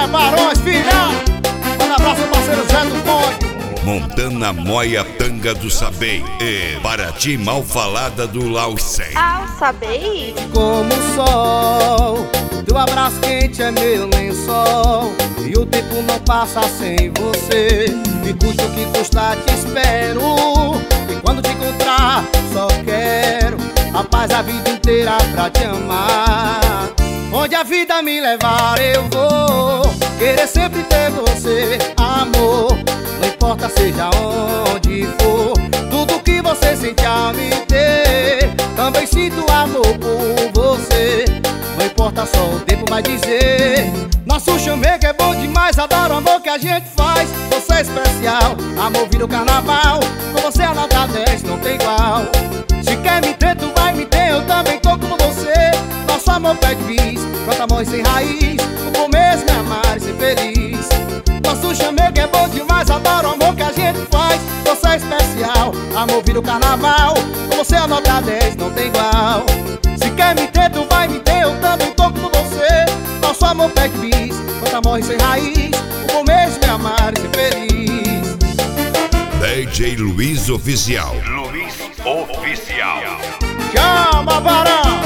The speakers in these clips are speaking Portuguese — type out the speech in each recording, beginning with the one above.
É Barões, filha. Manda abraço ao parceiro Zé do Conde. Montana Moia Tanga do Sabei e Paraty Malfalada do Laucém. Sabei? Como o sol, teu abraço quente é meu lençol, e o tempo não passa sem você. E custa o que custar, te espero. E quando te encontrar, só quero a paz a vida inteira pra te amar. Onde a vida me levar eu vou querer sempre ter você, amor. Não importa seja onde for, tudo que você sente a me ter, também sinto amor por você. Não importa, só o tempo vai dizer. Nosso chamego é bom demais, adoro o amor que a gente faz. Você é especial, amor vira o carnaval. Com você a nota 10 não tem igual. Se quer me ter, tu vai me ter, eu também tô como você. Nosso amor pede bis, planta amor sem raiz. O bom mesmo é amar e ser feliz. Nosso chamego é bom demais, adoro o amor que a gente faz. Você é especial, amor vira o carnaval. Com você a nota 10 não tem igual. Se quer me ter, tu vai me ter, eu também tô como você. Nosso amor pede bis, planta amor sem raiz. O bom mesmo é amar e ser feliz. DJ Luiz Oficial. Luiz Oficial. Chama, Barão!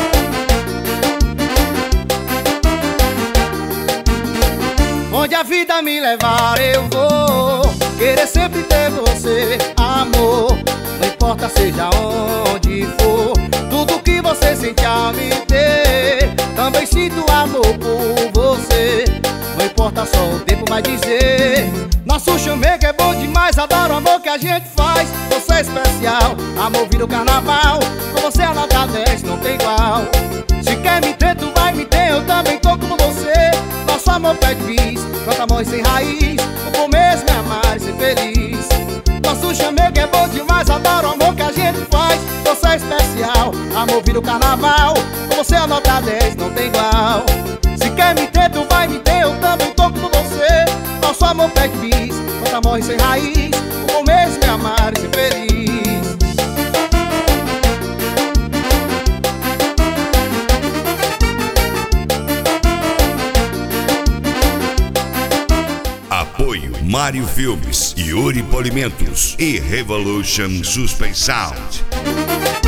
Onde a vida me levar eu vou querer sempre ter você, amor. Não importa seja onde for, tudo que você sente a me ter, também sinto amor por você. Não importa, só o tempo vai dizer. Nosso chamego é bom demais, adoro o amor que a gente faz. Você é especial, amor vira o carnaval. Com você a nota 10 não tem igual. Se quer me ter, tu vai me ter, eu também tô como você. Nosso amor pede bis, planta amor sem raiz. O bom mesmo é amar e ser feliz. Nosso chamego é bom demais, adoro o amor que a gente faz. Você é especial, amor vira o carnaval. Com você a nota 10 não tem igual. Se quer me ter, tu vai me ter, eu também tô como você. Nosso amor pede bis, planta amor sem raiz. O bom mesmo é amar e ser feliz. Apoio Mário Filmes, Yuri Polimentos e Revolution Suspense Sound.